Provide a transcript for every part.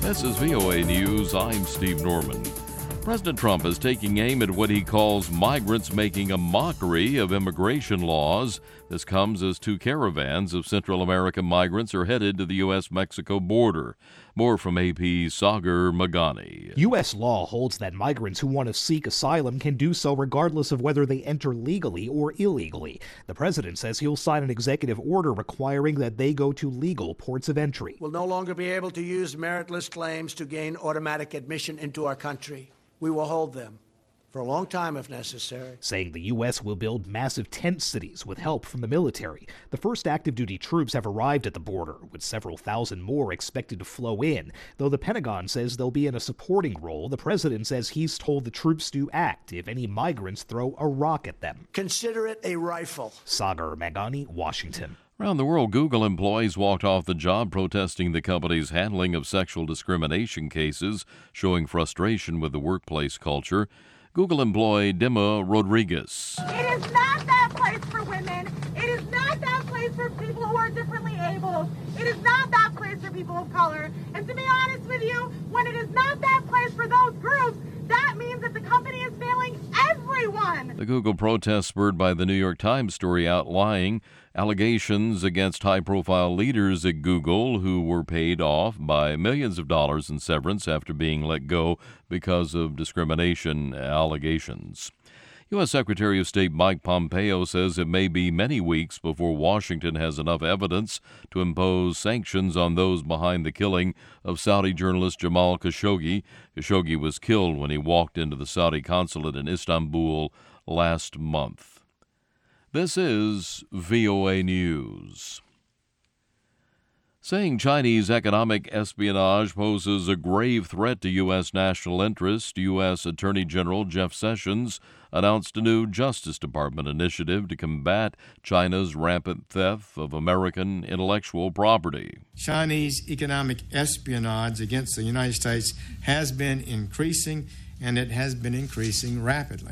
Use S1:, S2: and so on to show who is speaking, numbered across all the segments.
S1: This is VOA News. I'm Steve Norman. President Trump is taking aim at what he calls migrants making a mockery of immigration laws. This comes as two caravans of Central American migrants are headed to the U.S.-Mexico border. More from AP's Sagar Magani.
S2: U.S. law holds that migrants who want to seek asylum can do so regardless of whether they enter legally or illegally. The president says he'll sign an executive order requiring that they go to legal ports of entry.
S3: We'll no longer be able to use meritless claims to gain automatic admission into our country. We will hold them for a long time if necessary.
S2: Saying the U.S. will build massive tent cities with help from the military. The first active duty troops have arrived at the border, with several thousand more expected to flow in. Though the Pentagon says they'll be in a supporting role, the president says he's told the troops to act if any migrants throw a rock at them.
S3: Consider it a rifle.
S2: Sagar Magani, Washington.
S1: Around the world, Google employees walked off the job protesting the company's handling of sexual discrimination cases, showing frustration with the workplace culture. Google employee Dima Rodriguez.
S4: It is not that place for women. It is not that place for people who are differently abled. It is not that place for people of color. And to be honest with you, when it is not that place for those groups, that means that the company is failing everyone.
S1: The Google protest spurred by the New York Times story outlining allegations against high-profile leaders at Google who were paid off by millions of dollars in severance after being let go because of discrimination allegations. U.S. Secretary of State Mike Pompeo says it may be many weeks before Washington has enough evidence to impose sanctions on those behind the killing of Saudi journalist Jamal Khashoggi. Khashoggi was killed when he walked into the Saudi consulate in Istanbul last month. This is VOA News. Saying Chinese economic espionage poses a grave threat to U.S. national interest, U.S. Attorney General Jeff Sessions announced a new Justice Department initiative to combat China's rampant theft of American intellectual property.
S5: Chinese economic espionage against the United States has been increasing, and it has been increasing rapidly.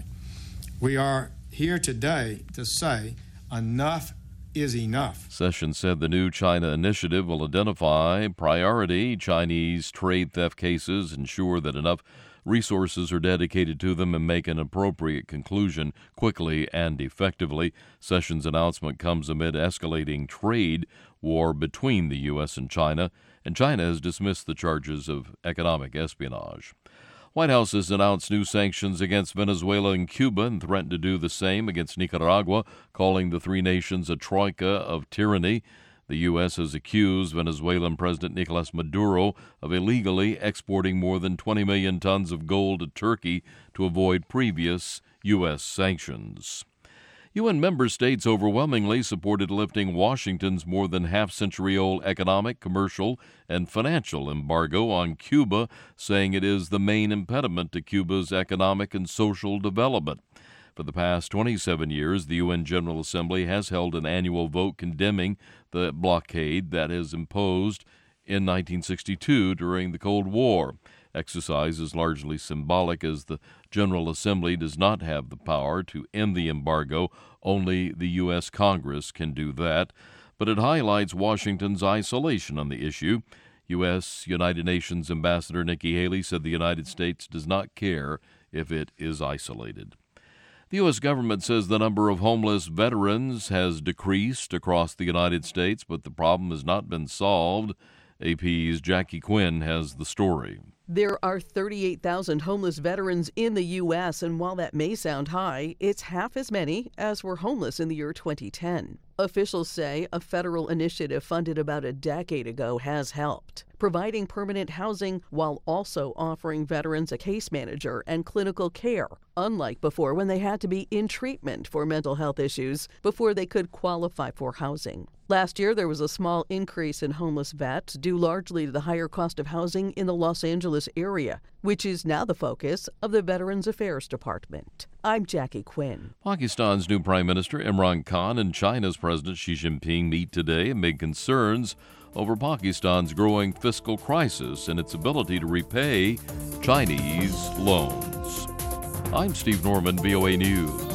S5: We are here today to say enough is enough.
S1: Sessions said the new China initiative will identify priority Chinese trade theft cases, ensure that enough resources are dedicated to them, and make an appropriate conclusion quickly and effectively. Sessions' announcement comes amid escalating trade war between the U.S. and China has dismissed the charges of economic espionage. White House has announced new sanctions against Venezuela and Cuba and threatened to do the same against Nicaragua, calling the three nations a troika of tyranny. The U.S. has accused Venezuelan President Nicolas Maduro of illegally exporting more than 20 million tons of gold to Turkey to avoid previous U.S. sanctions. UN member states overwhelmingly supported lifting Washington's more than half-century-old economic, commercial, and financial embargo on Cuba, saying it is the main impediment to Cuba's economic and social development. For the past 27 years, the UN General Assembly has held an annual vote condemning the blockade that is imposed in 1962 during the Cold War. Exercise is largely symbolic as the General Assembly does not have the power to end the embargo. Only the U.S. Congress can do that. But it highlights Washington's isolation on the issue. U.S. United Nations Ambassador Nikki Haley said the United States does not care if it is isolated. The U.S. government says the number of homeless veterans has decreased across the United States, but the problem has not been solved. AP's Jackie Quinn has the story.
S6: There are 38,000 homeless veterans in the U.S., and while that may sound high, it's half as many as were homeless in the year 2010. Officials say a federal initiative funded about a decade ago has helped, providing permanent housing while also offering veterans a case manager and clinical care, unlike before when they had to be in treatment for mental health issues before they could qualify for housing. Last year, there was a small increase in homeless vets due largely to the higher cost of housing in the Los Angeles area, which is now the focus of the Veterans Affairs Department. I'm Jackie Quinn.
S1: Pakistan's new Prime Minister Imran Khan and China's President Xi Jinping meet today amid concerns over Pakistan's growing fiscal crisis and its ability to repay Chinese loans. I'm Steve Norman, VOA News.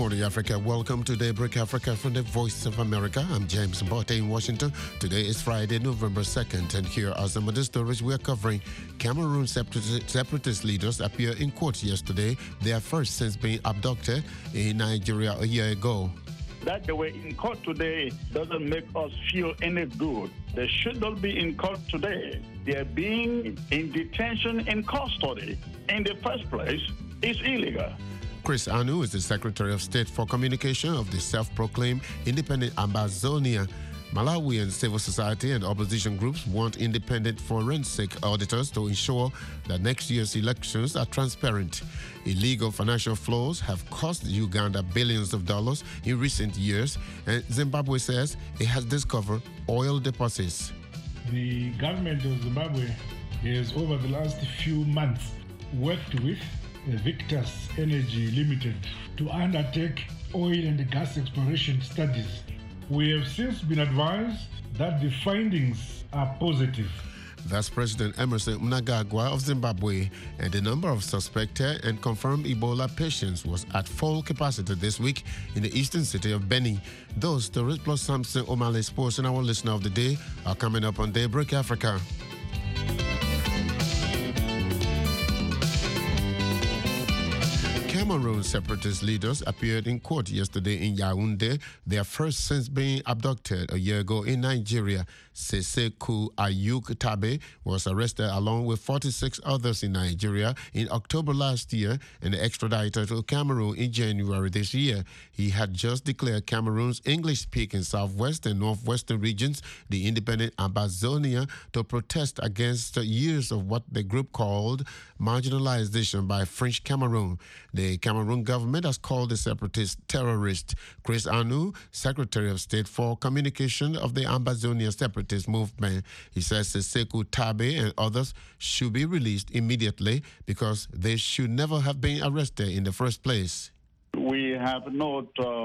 S7: morning, Africa. Welcome to Daybreak Africa from the Voice of America. I'm James Mbote in Washington. Today is Friday, November 2nd, and here are some of the stories we are covering. Cameroon separatist leaders appeared in court yesterday, their first since being abducted in Nigeria a year ago.
S8: That they were in court today doesn't make us feel any good. They should not be in court today. They're being in detention in custody. In the first place, it's illegal.
S7: Chris Anu is the Secretary of State for Communication of the self-proclaimed Independent Ambazonia. Malawian civil society and opposition groups want independent forensic auditors to ensure that next year's elections are transparent. Illegal financial flows have cost Uganda billions of dollars in recent years, and Zimbabwe says it has discovered oil deposits.
S9: The government of Zimbabwe has, over the last few months, worked with Victus Energy Limited to undertake oil and gas exploration studies. We have since been advised that the findings are positive.
S7: That's President Emerson Mnangagwa of Zimbabwe, and the number of suspected and confirmed Ebola patients was at full capacity this week in the eastern city of Beni. Those stories plus Samson O'Malley Sports and our listener of the day are coming up on Daybreak Africa. Cameroon separatist leaders appeared in court yesterday in Yaoundé, their first since being abducted a year ago in Nigeria. Seseku Ayuk Tabe was arrested along with 46 others in Nigeria in October last year and extradited to Cameroon in January this year. He had just declared Cameroon's English-speaking southwest and northwestern regions the independent Ambazonia to protest against years of what the group called marginalization by French Cameroon. The Cameroon government has called the separatists terrorists. Chris Anu, Secretary of State for Communication of the Ambazonia Separatist Movement, he says Seseku Tabe and others should be released immediately because they should never have been arrested in the first place.
S8: We have not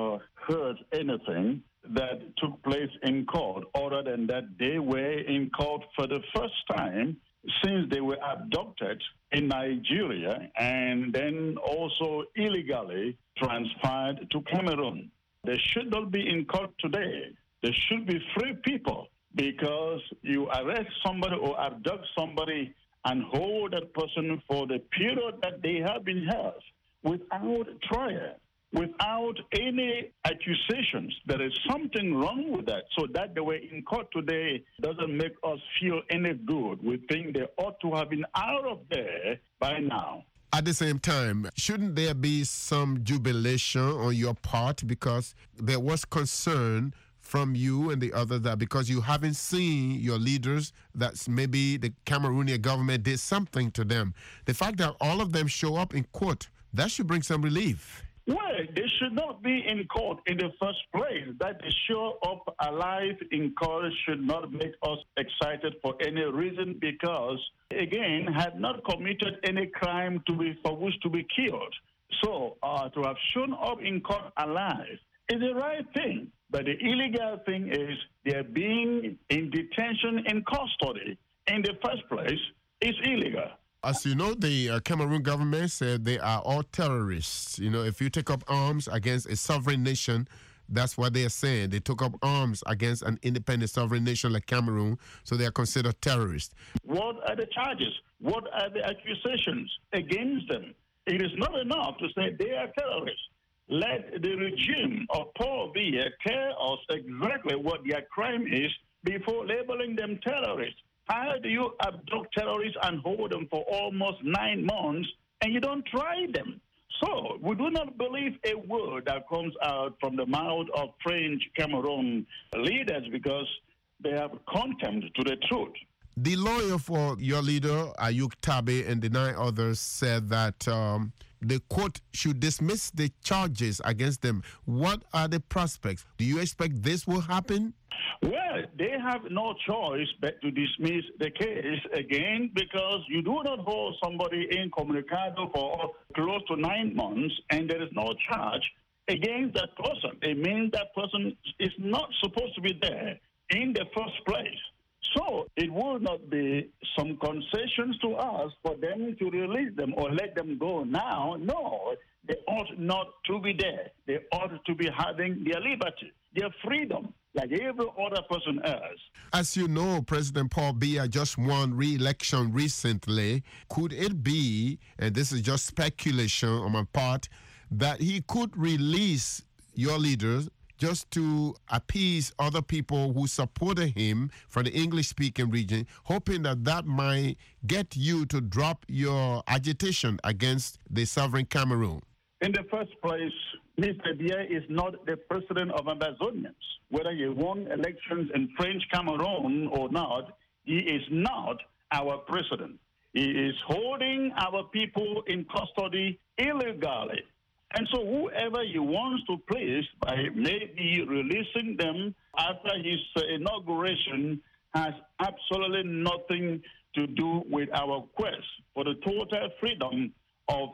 S8: heard anything that took place in court other than that they were in court for the first time since they were abducted in Nigeria and then also illegally transferred to Cameroon. They should not be in court today. They should be free people, because you arrest somebody or abduct somebody and hold that person for the period that they have been held without trial, without any accusations. There is something wrong with that. So that they were in court today doesn't make us feel any good. We think they ought to have been out of there by now.
S7: At the same time, shouldn't there be some jubilation on your part, because there was concern from you and the others that because you haven't seen your leaders, that maybe the Cameroonian government did something to them. The fact that all of them show up in court, that should bring some relief.
S8: Well, they should not be in court in the first place. That they show up alive in court should not make us excited for any reason, because, again, had not committed any crime for which to be killed. So to have shown up in court alive is the right thing. But the illegal thing is they're being in detention in custody. In the first place, it's illegal.
S7: As you know, the Cameroon government said they are all terrorists. You know, if you take up arms against a sovereign nation, that's what they are saying. They took up arms against an independent sovereign nation like Cameroon, so they are considered terrorists.
S8: What are the charges? What are the accusations against them? It is not enough to say they are terrorists. Let the regime of Paul Biya tell us exactly what their crime is before labeling them terrorists. How do you abduct terrorists and hold them for almost 9 months and you don't try them? So we do not believe a word that comes out from the mouth of French Cameroon leaders, because they have contempt to the truth.
S7: The lawyer for your leader, Ayuk Tabe, and the 9 others said that the court should dismiss the charges against them. What are the prospects? Do you expect this will happen?
S8: Well, they have no choice but to dismiss the case again, because you do not hold somebody incommunicado for close to 9 months and there is no charge against that person. It means that person is not supposed to be there in the first place. So it will not be some concessions to us for them to release them or let them go now. No, they ought not to be there. They ought to be having their liberty, their freedom, like every other person else.
S7: As you know, President Paul Biya just won re-election recently. Could it be, and this is just speculation on my part, that he could release your leaders just to appease other people who supported him from the English-speaking region, hoping that that might get you to drop your agitation against the sovereign Cameroon?
S8: In the first place, Mr. Biya is not the president of Ambazonians. Whether he won elections in French Cameroon or not, he is not our president. He is holding our people in custody illegally. And so whoever he wants to please by maybe releasing them after his inauguration has absolutely nothing to do with our quest for the total freedom of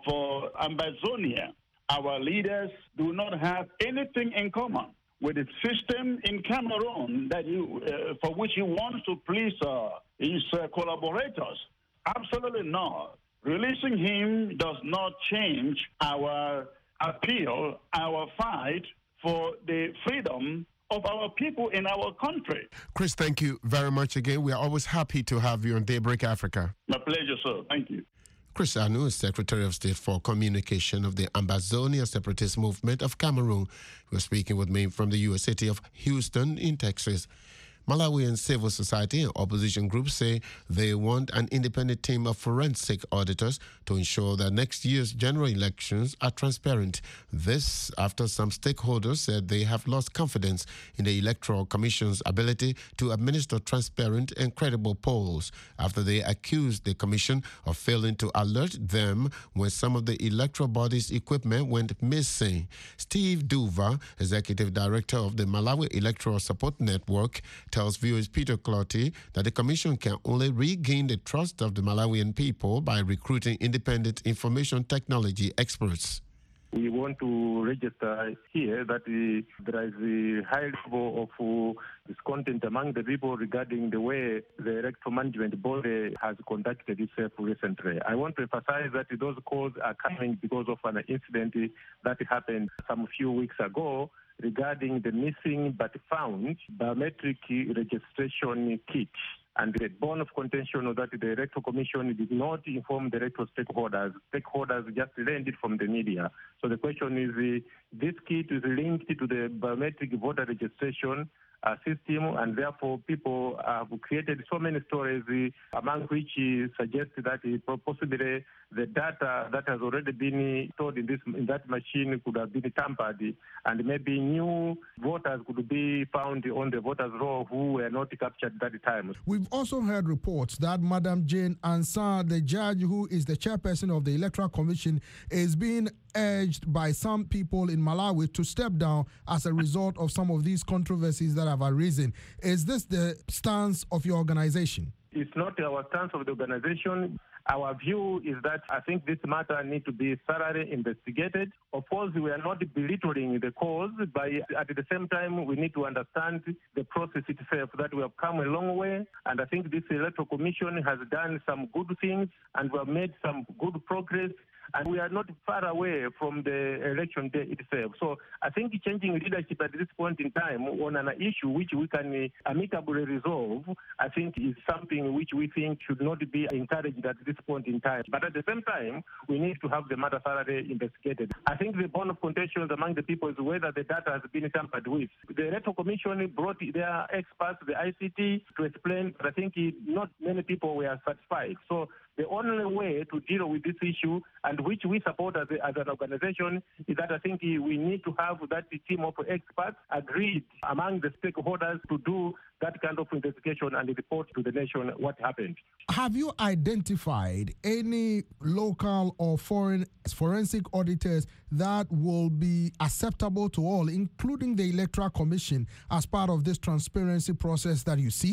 S8: Ambazonia. Our leaders do not have anything in common with the system in Cameroon that for which he wants to please his collaborators. Absolutely not. Releasing him does not change our appeal, our fight for the freedom of our people in our country.
S7: Chris, thank you very much again. We are always happy to have you on Daybreak Africa.
S8: My pleasure, sir. Thank you.
S7: Chris Anu is Secretary of State for Communication of the Ambazonia Separatist Movement of Cameroon. He was speaking with me from the U.S. city of Houston in Texas. Malawian civil society and opposition groups say they want an independent team of forensic auditors to ensure that next year's general elections are transparent. This after some stakeholders said they have lost confidence in the Electoral Commission's ability to administer transparent and credible polls after they accused the Commission of failing to alert them when some of the electoral body's equipment went missing. Steve Duva, Executive Director of the Malawi Electoral Support Network, tells viewers Peter Clotty that the Commission can only regain the trust of the Malawian people by recruiting independent information technology experts.
S10: We want to register here that there is a high level of discontent among the people regarding the way the electoral management body has conducted itself recently. I want to emphasize that those calls are coming because of an incident that happened some few weeks ago regarding the missing but found biometric registration kit. And the bone of contention was that the Electoral Commission did not inform the electoral stakeholders. Stakeholders just learned it from the media. So the question is, this kit is linked to the biometric voter registration system, and therefore people have created so many stories, among which suggest that possibly the data that has already been stored in that machine could have been tampered, and maybe new voters could be found on the voters' roll who were not captured at that time.
S11: We've also heard reports that Madam Jane Ansah, the judge who is the chairperson of the Electoral Commission, is being urged by some people in Malawi to step down as a result of some of these controversies that have arisen. Is this the stance of your organization?
S10: It's not our stance of the organization. Our view is that I think this matter needs to be thoroughly investigated. Of course, we are not belittling the cause, but at the same time, we need to understand the process itself, that we have come a long way. And I think this Electoral Commission has done some good things, and we have made some good progress. And we are not far away from the election day itself. So I think changing leadership at this point in time on an issue which we can amicably resolve, I think is something which we think should not be encouraged at this point in time. But at the same time, we need to have the matter thoroughly investigated. I think the bone of contention among the people is whether the data has been tampered with. The Electoral Commission brought their experts, the ICT, to explain, but I think not many people were satisfied. So the only way to deal with this issue, and which we support as an organization, is that I think we need to have that team of experts agreed among the stakeholders to do that kind of investigation and report to the nation what happened.
S11: Have you identified any local or foreign forensic auditors that will be acceptable to all, including the Electoral Commission, as part of this transparency process that you seek?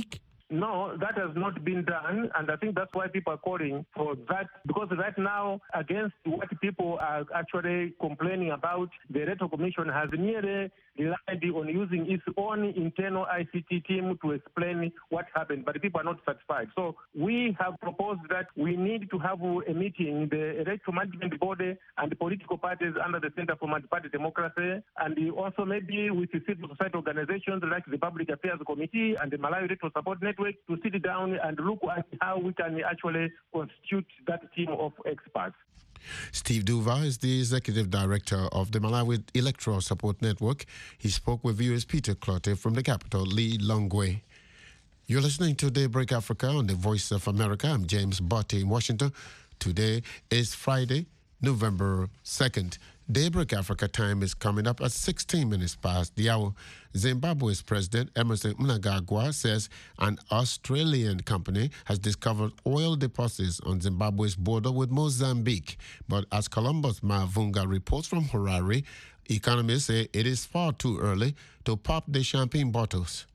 S10: No, that has not been done, and I think that's why people are calling for that, because right now, against what people are actually complaining about, the Electoral Commission has nearly relied on using its own internal ICT team to explain what happened, but people are not satisfied. So we have proposed that we need to have a meeting, the Electoral Management Body and the political parties under the Center for Multi-Party Democracy, and also maybe with the civil society organizations like the Public Affairs Committee and the Malawi Electoral Support Network to sit down and look at how we can actually constitute that team of experts.
S7: Steve Duva is the executive director of the Malawi Electoral Support Network. He spoke with viewers Peter Clotte from the capital, Lilongwe. You're listening to Daybreak Africa on the Voice of America. I'm James Botti in Washington. Today is Friday, November 2nd. Daybreak Africa time is coming up at 16 minutes past the hour. Zimbabwe's President Emmerson Mnangagwa says an Australian company has discovered oil deposits on Zimbabwe's border with Mozambique. But as Columbus Mavunga reports from Harare, economists say it is far too early to pop the champagne bottles.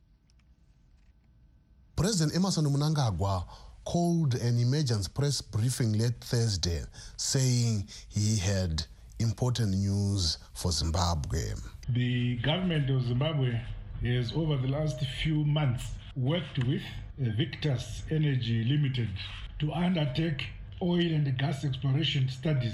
S12: President Emmerson Mnangagwa called an emergency press briefing late Thursday, saying he had important news for Zimbabwe.
S9: The government of Zimbabwe has, over the last few months, worked with Victus Energy Limited to undertake oil and gas exploration studies.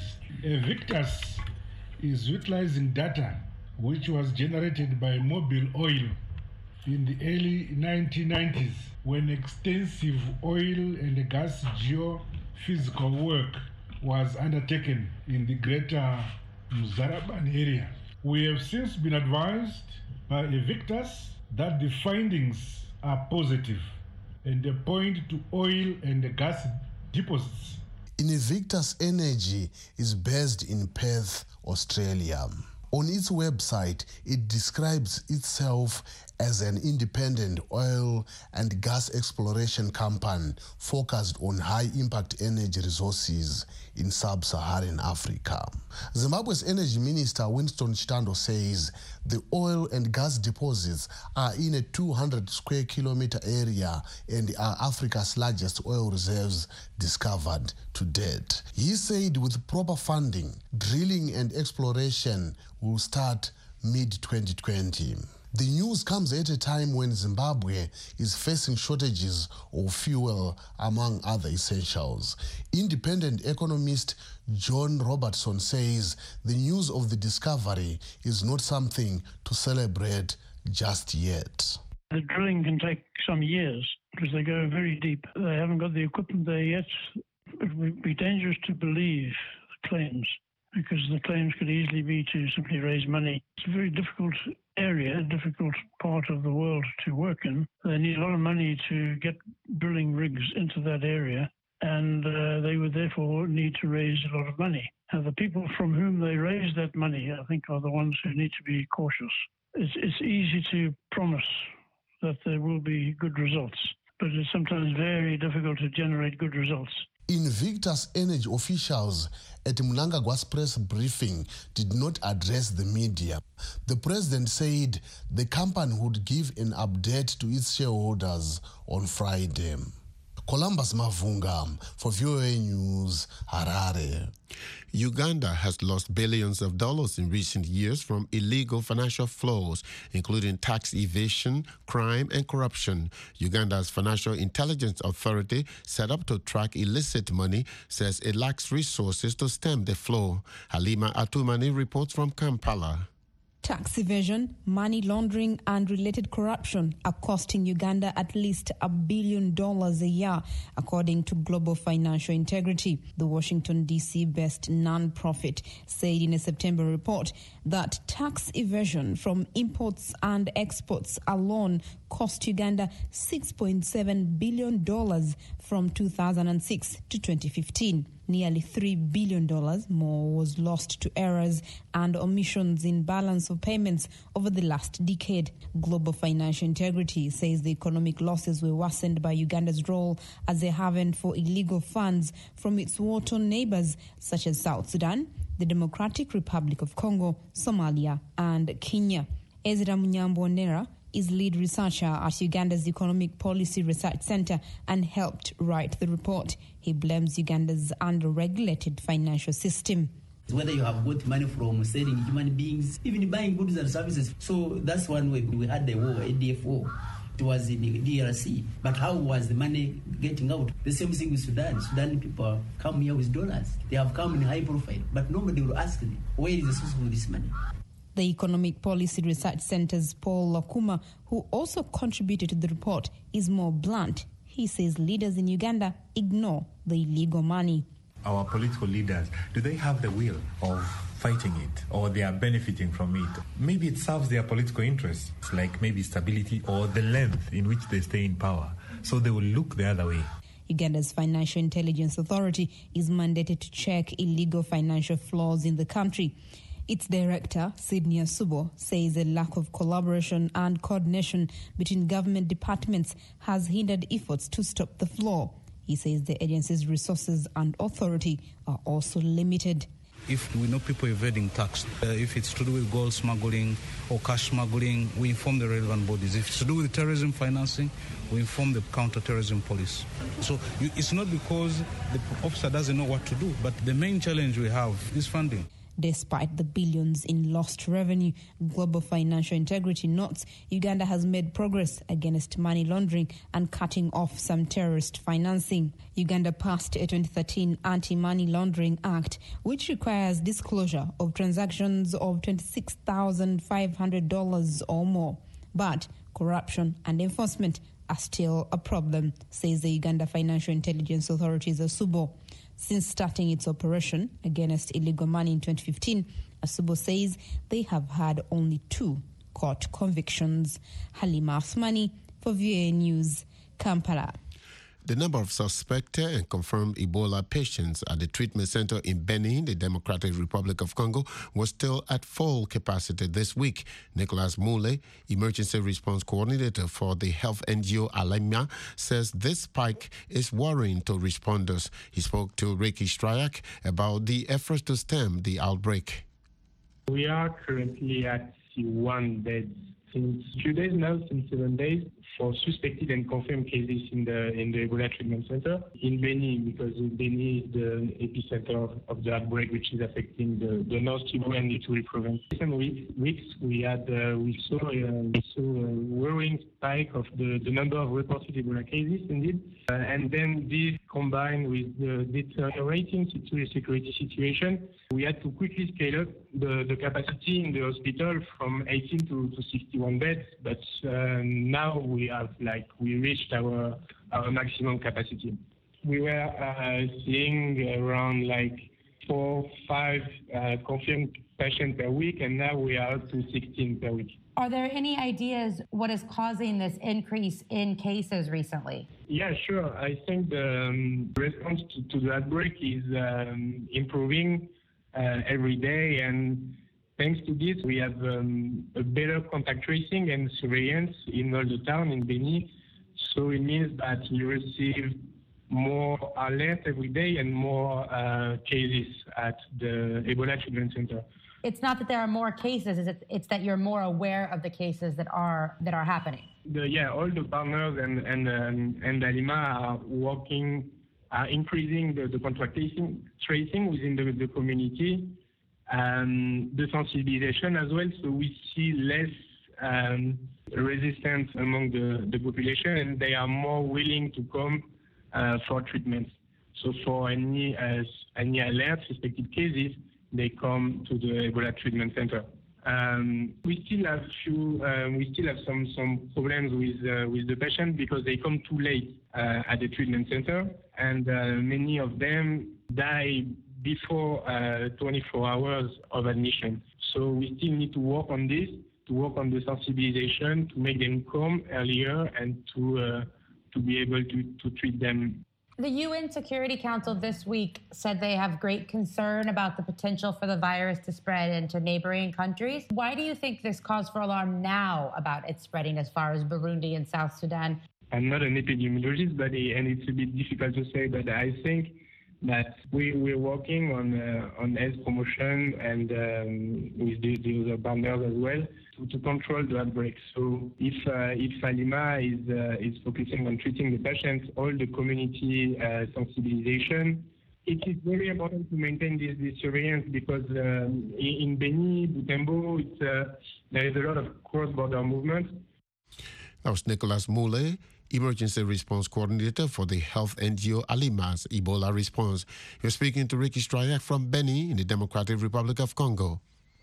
S9: Victus is utilizing data which was generated by Mobil Oil in the early 1990s, when extensive oil and gas geophysical work was undertaken in the greater Mzaraban area. We have since been advised by Victus that the findings are positive and they point to oil and gas deposits.
S12: Invictus Energy is based in Perth, Australia. On its website, it describes itself as an independent oil and gas exploration company focused on high-impact energy resources in sub-Saharan Africa. Zimbabwe's Energy Minister Winston Chitando says the oil and gas deposits are in a 200 square kilometer area and are Africa's largest oil reserves discovered to date. He said with proper funding, drilling and exploration will start mid-2020. The news comes at a time when Zimbabwe is facing shortages of fuel, among other essentials. Independent economist John Robertson says the news of the discovery is not something to celebrate just yet.
S13: The drilling can take some years because they go very deep. They haven't got the equipment there yet. It would be dangerous to believe the claims, because the claims could easily be to simply raise money. It's a very difficult area, a difficult part of the world to work in. They need a lot of money to get drilling rigs into that area, and they would therefore need to raise a lot of money. And the people from whom they raise that money, I think, are the ones who need to be cautious. It's easy to promise that there will be good results, but it's sometimes very difficult to generate good results.
S12: Invictus Energy officials at Mnangagwa's press briefing did not address the media. The president said the company would give an update to its shareholders on Friday. Columbus Mavunga for VOA News, Harare.
S7: Uganda has lost billions of dollars in recent years from illegal financial flows, including tax evasion, crime, and corruption. Uganda's Financial Intelligence Authority, set up to track illicit money, says it lacks resources to stem the flow. Halima Atumani reports from Kampala.
S14: Tax evasion, money laundering, and related corruption are costing Uganda at least $1 billion a year, according to Global Financial Integrity. The Washington, D.C.-based non-profit said in a September report that tax evasion from imports and exports alone cost Uganda $6.7 billion from 2006 to 2015. Nearly $3 billion more was lost to errors and omissions in balance of payments over the last decade. Global Financial Integrity says the economic losses were worsened by Uganda's role as a haven for illegal funds from its war-torn neighbors such as South Sudan, the Democratic Republic of Congo, Somalia, and Kenya. Ezra Munyambonera is lead researcher at Uganda's Economic Policy Research Center and helped write the report. He blames Uganda's under-regulated financial system.
S15: Whether you have got money from selling human beings, even buying goods and services. So that's one way. We had the war, ADF war. It was in the DRC. But how was the money getting out? The same thing with Sudan. Sudan people come here with dollars. They have come in high profile. But nobody will ask them, where is the source of this money?
S14: The Economic Policy Research Center's Paul Lakuma, who also contributed to the report, is more blunt. He says leaders in Uganda ignore the illegal money.
S16: Our political leaders, do they have the will of fighting it, or they are benefiting from it? Maybe it serves their political interests, like maybe stability or the length in which they stay in power. So they will look the other way.
S14: Uganda's Financial Intelligence Authority is mandated to check illegal financial flows in the country. Its director, Sydney Asubo, says a lack of collaboration and coordination between government departments has hindered efforts to stop the flow. He says the agency's resources and authority are also limited.
S17: If we know people evading tax, if it's to do with gold smuggling or cash smuggling, we inform the relevant bodies. If it's to do with terrorism financing, we inform the counter-terrorism police. So it's not because the officer doesn't know what to do, but the main challenge we have is funding.
S14: Despite the billions in lost revenue, Global Financial Integrity notes Uganda has made progress against money laundering and cutting off some terrorist financing. Uganda passed a 2013 Anti-Money Laundering Act, which requires disclosure of transactions of $26,500 or more. But corruption and enforcement are still a problem, says the Uganda Financial Intelligence Authority's Asubo. Since starting its operation against illegal money in 2015, Asubo says they have had only 2 court convictions. Halima Asmani for VOA News, Kampala.
S7: The number of suspected and confirmed Ebola patients at the treatment center in Beni, the Democratic Republic of Congo, was still at full capacity this week. Nicholas Mule, Emergency Response Coordinator for the health NGO Alemia, says this spike is worrying to responders. He spoke to Ricky Strayak about the efforts to stem the outbreak.
S10: We are currently at 1 beds since 2 days now, since 7 days, for suspected and confirmed cases in the Ebola treatment center in Beni, because Beni is the epicenter of the outbreak, which is affecting the North Kivu and Ituri province. In recent weeks, we saw a worrying spike of the number of reported Ebola cases, indeed, and then this combined with the deteriorating security situation, we had to quickly scale up the capacity in the hospital from 18 to 61 beds, but now we reached our maximum capacity. We were seeing around 4-5 confirmed patients per week, and now we are up to 16 per week.
S18: Are there any ideas what is causing this increase in cases recently?
S10: Yeah, sure. I think the response to the outbreak is improving every day, and thanks to this, we have a better contact tracing and surveillance in all the town in Beni. So it means that we receive more alerts every day and more cases at the Ebola treatment center.
S18: It's not that there are more cases; it's that you're more aware of the cases that are happening.
S10: All the partners and Alima are increasing the contact tracing within the community. The sensibilization as well, so we see less resistance among the population, and they are more willing to come for treatment. So for any alert, suspected cases, they come to the Ebola treatment center. We still have some problems with the patient because they come too late at the treatment center, and many of them die before 24 hours of admission. So we still need to work on this, to work on the sensibilization, to make them come earlier and to be able to treat them.
S18: The UN Security Council this week said they have great concern about the potential for the virus to spread into neighboring countries. Why do you think this cause for alarm now about it spreading as far as Burundi and South Sudan?
S10: I'm not an epidemiologist, and it's a bit difficult to say, but I think that we're working on health promotion and with the other partners as well
S19: to control the outbreak. So if Salima is focusing on treating the patients, all the community sensibilization, it is very important to maintain this surveillance because in Beni, Butembo, there is a lot of cross-border movement.
S7: That was Nicholas Moule, Emergency Response Coordinator for the health NGO Alima's Ebola Response. You're speaking to Ricky Stryak from Beni in the Democratic Republic of Congo.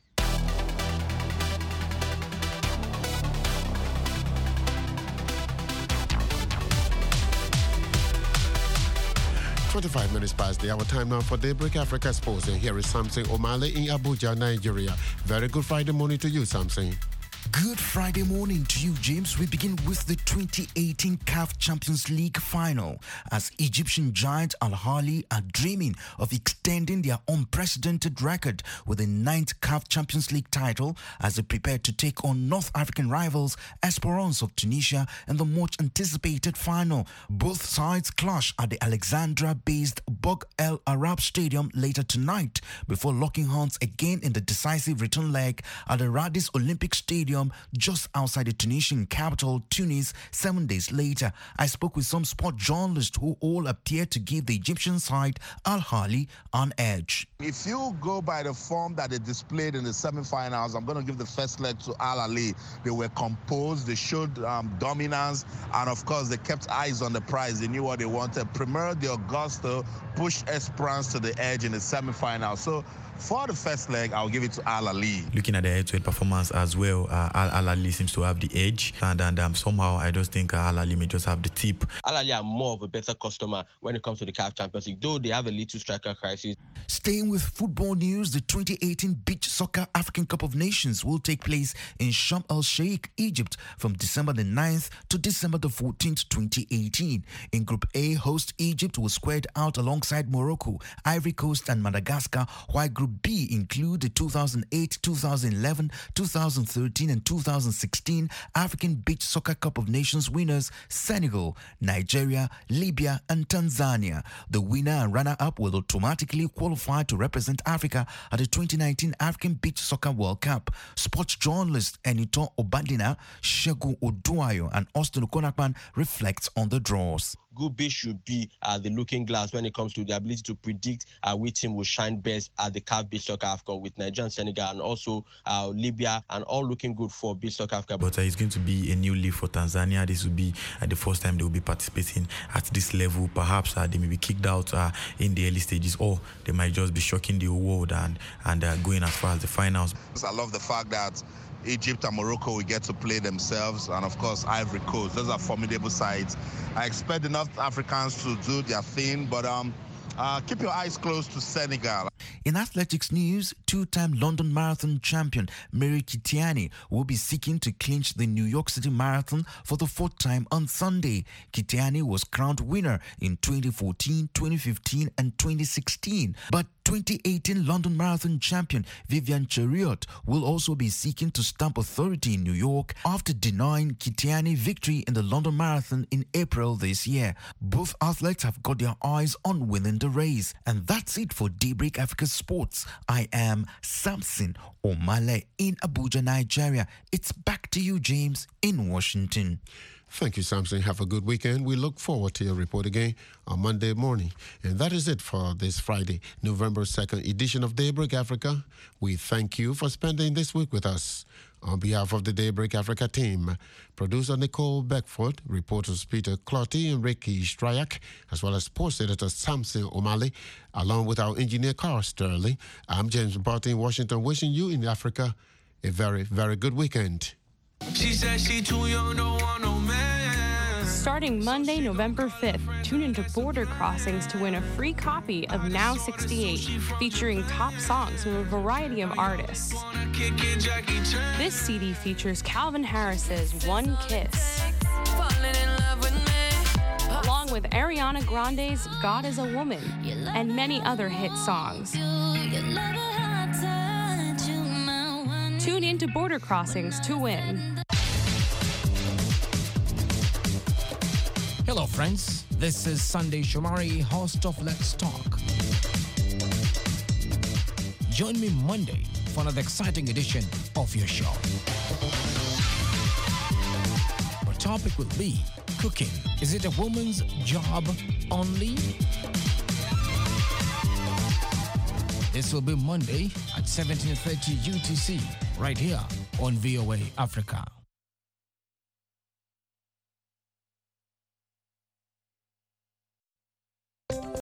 S7: 25 minutes past the hour. Time now for Daybreak Africa Sports. And here is Samson Omale in Abuja, Nigeria. Very good Friday morning to you, Samson.
S20: Good Friday morning to you, James. We begin with the 2018 CAF Champions League final as Egyptian giant Al Ahly are dreaming of extending their unprecedented record with a 9th CAF Champions League title as they prepare to take on North African rivals Esperance of Tunisia in the much anticipated final. Both sides clash at the Alexandria-based Bug El Arab Stadium later tonight before locking horns again in the decisive return leg at the Radis Olympic Stadium just outside the Tunisian capital, Tunis, 7 days later. I spoke with some sport journalists who all appear to give the Egyptian side Al Ahly an edge.
S21: If you go by the form that they displayed in the semi-finals, I'm going to give the first leg to Al Ahly. They were composed, they showed dominance, and of course they kept eyes on the prize. They knew what they wanted. Premier de Augusto pushed Esperance to the edge in the semi-finals. So for the first leg, I'll give it to Al Ahly.
S22: Looking at the head-to-head performance as well, Al Ahly seems to have the edge, and somehow I just think Al Ahly may just have the tip.
S23: Al Ahly are more of a better customer when it comes to the CAF Champions League, though they have a little striker crisis.
S20: Staying with football news, the 2018 Beach Soccer African Cup of Nations will take place in Sharm el-Sheikh, Egypt, from December the 9th to December the 14th, 2018. In Group A, host Egypt was squared out alongside Morocco, Ivory Coast, and Madagascar, while Group B include the 2008, 2011, 2013 and 2016 African Beach Soccer Cup of Nations winners Senegal, Nigeria, Libya and Tanzania. The winner and runner-up will automatically qualify to represent Africa at the 2019 African Beach Soccer World Cup. Sports journalist Enito Obadina, Shegun Oduayo and Austin Okonakpan reflect on the draws.
S23: Group B should be the looking glass when it comes to the ability to predict which team will shine best at the CAF Beach Soccer AFCON, with Nigeria and Senegal and also Libya, and all looking good for Beach Soccer AFCON.
S22: But it's going to be a new league for Tanzania. This will be the first time they will be participating at this level. Perhaps they may be kicked out in the early stages, or they might just be shocking the world and going as far as the finals.
S21: I love the fact that Egypt and Morocco will get to play themselves, and of course Ivory Coast. Those are formidable sides. I expect the North Africans to do their thing, but keep your eyes closed to Senegal.
S20: In athletics news, two-time London Marathon champion Mary Kitiani will be seeking to clinch the New York City Marathon for the 4th time on Sunday. Kitiani was crowned winner in 2014, 2015 and 2016, but 2018 London Marathon champion Vivian Chariot will also be seeking to stamp authority in New York after denying Kitiani victory in the London Marathon in April this year. Both athletes have got their eyes on winning the race. And that's it for Daybreak Africa Sports. I am Samson Omale in Abuja, Nigeria. It's back to you, James, in Washington.
S7: Thank you, Samson. Have a good weekend. We look forward to your report again on Monday morning. And that is it for this Friday, November 2nd edition of Daybreak Africa. We thank you for spending this week with us. On behalf of the Daybreak Africa team, producer Nicole Beckford, reporters Peter Clotty and Ricky Stryak, as well as sports editor Samson Omale, along with our engineer Carl Sterling, I'm James Barty in Washington, wishing you in Africa a very, very good weekend.
S24: She said she too young, don't want no man.
S25: Starting Monday, November 5th, tune into Border Crossings to win a free copy of Now 68, featuring top songs from a variety of artists. This CD features Calvin Harris's One Kiss, along with Ariana Grande's God is a Woman, and many other hit songs. Tune in to Border Crossings to win.
S26: Hello, friends. This is Sunday Shomari, host of Let's Talk. Join me Monday for another exciting edition of your show. Our topic will be cooking. Is it a woman's job only? This will be Monday at 17:30 UTC, right here on VOA Africa.